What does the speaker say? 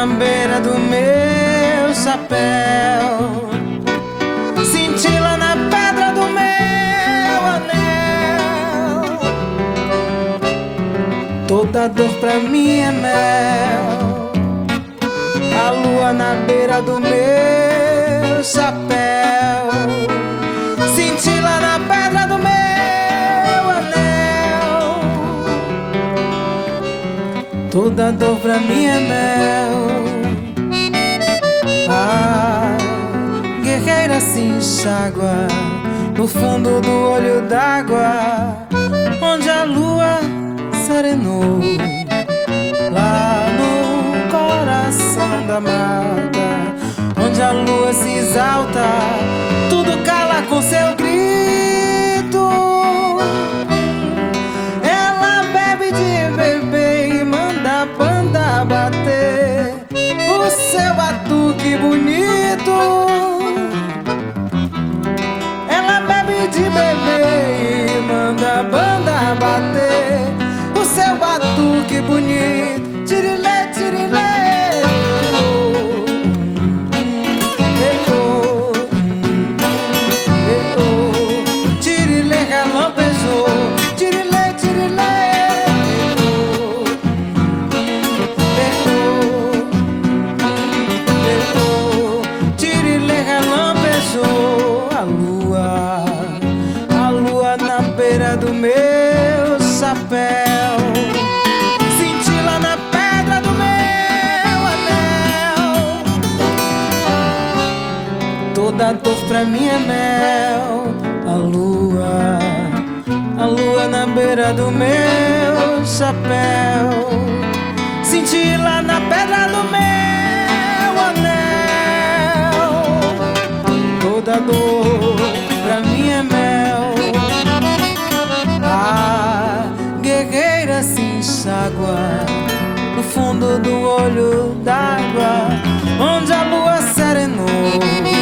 na beira do meu chapéu, cintila na pedra do meu anel. Toda dor pra mim é mel, a lua na beira do meu chapéu, cintila na pedra do meu anel. Toda dor pra mim é mel. A guerreira se enxágua no fundo do olho d'água, onde a lua serenou, lá no coração da mata, onde a lua se exalta, tudo cala com seu grito. Ela bebe de beber e manda a banda bater o seu batuque bonito. Ela bebe de beber e manda a banda bater o seu batuque bonito. Tirilê, tirilê, tirilê relampejou, tirilê, tirilê, tirilê relampejou. A lua na beira do meu chapéu, cintila na pedra do meu anel. Toda dor pra mim é mel. A lua na beira do meu chapéu, cintila na pedra do meu anel. Toda dor pra mim é mel. A guerreira se enxágua no fundo do olho d'água, onde a lua serenou,